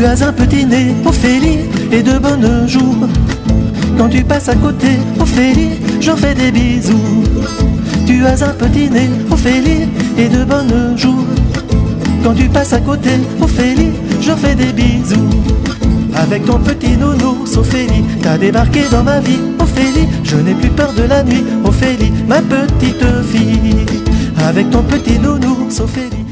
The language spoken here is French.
Tu as un petit nez, Ophélie, et de bonnes jours. Quand tu passes à côté, Ophélie, j'en fais des bisous. Tu as un petit nez, Ophélie, et de bonnes jours. Quand tu passes à côté, Ophélie, j'en fais des bisous. Avec ton petit nounours, Ophélie, t'as débarqué dans ma vie, Ophélie. Je n'ai plus peur de la nuit, Ophélie, ma petite fille. Avec ton petit nounours, Ophélie.